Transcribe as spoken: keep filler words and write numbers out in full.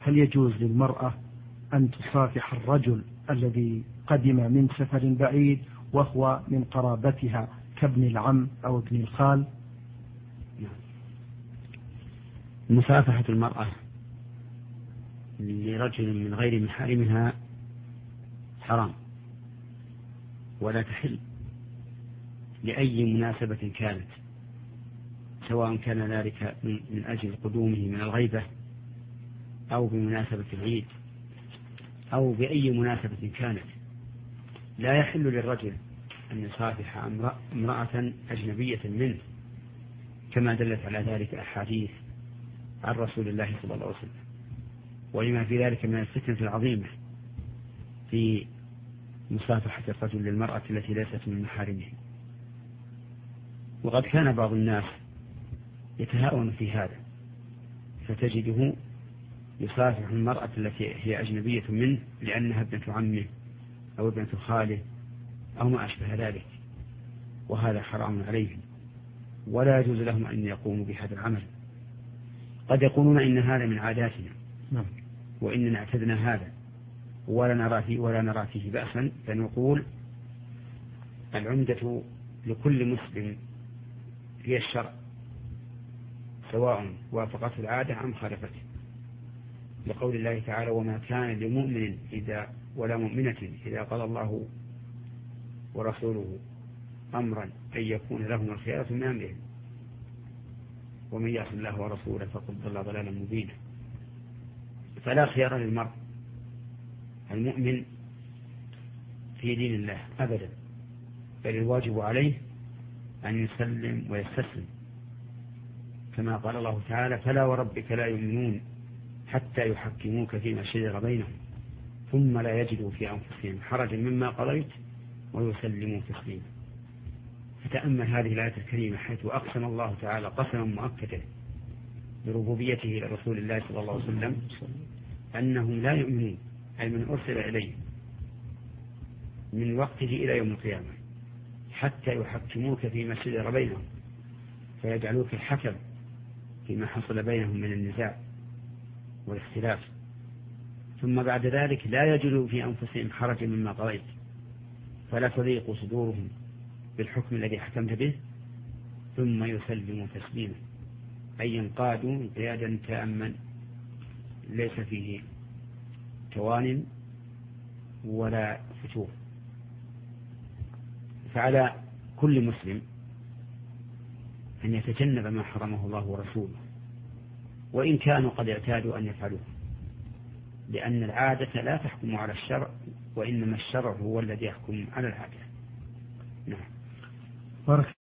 هل يجوز للمرأة أن تصافح الرجل الذي قدم من سفر بعيد وهو من قرابتها كابن العم أو ابن الخال؟ مصافحة المرأة لرجل من غير محارمها حرام ولا تحل لأي مناسبة كانت، سواء كان ذلك من أجل قدومه من الغيبة أو بمناسبة العيد أو بأي مناسبة كانت. لا يحل للرجل أن يصافح امرأة أجنبية منه، كما دلت على ذلك أحاديث عن رسول الله صلى الله عليه وسلم، ولما في ذلك من الفتنة العظيمة في مصافحة الرجل للمرأة التي ليست من محارمه. وقد كان بعض الناس يتهاون في هذا، فتجده يصافح المرأة التي هي أجنبية منه لأنها ابنة عمه أو ابنة خاله أو ما أشبه ذلك، وهذا حرام عليهم ولا يجوز لهم أن يقوموا بهذا العمل. قد يقولون إن هذا من عاداتنا وإننا اعتدنا هذا ولا نرى فيه ولا نرى فيه بأسا، فنقول العمدة لكل مسلم هي الشرع، سواء وافقته العادة أم خالفته، لقول الله تعالى: وما كان لمؤمن إذا ولا مؤمنة إذا قضى الله ورسوله أمرا أن يكون لهم الخيارة من أمرهم ومن يعص الله ورسوله فقد ضل ضلالا مبينا. فلا خيار للمرء المؤمن في دين الله أبدا، بل الواجب عليه أن يسلم ويستسلم، كما قال الله تعالى: فلا وربك لا يؤمنون حتى يحكموك فيما شجر بينهم ثم لا يجدوا في أنفسهم حرجا مما قضيت ويسلموا تسليما. فتأمل هذه الآية الكريمة حيث أقسم الله تعالى قسما مؤكدا بربوبيته لرسول الله صلى الله عليه وسلم أنهم لا يؤمنون، أي من أرسل إليه من وقته إلى يوم القيامة، حتى يحكموك فيما شجر بينهم، فيجعلوك الحكم فيما حصل بينهم من النزاع والاختلاف، ثم بعد ذلك لا يجدوا في أنفسهم حرجا مما قضيت، فلا تضيق صدورهم بالحكم الذي حكمت به، ثم يسلموا تسليما، أي ينقادوا انقيادا تاما ليس فيه توان ولا فتور. فعلى كل مسلم أن يتجنب ما حرمه الله ورسوله، وإن كانوا قد اعتادوا أن يفعلوه، لأن العادة لا تحكم على الشرع، وإنما الشرع هو الذي يحكم على العادة. نعم.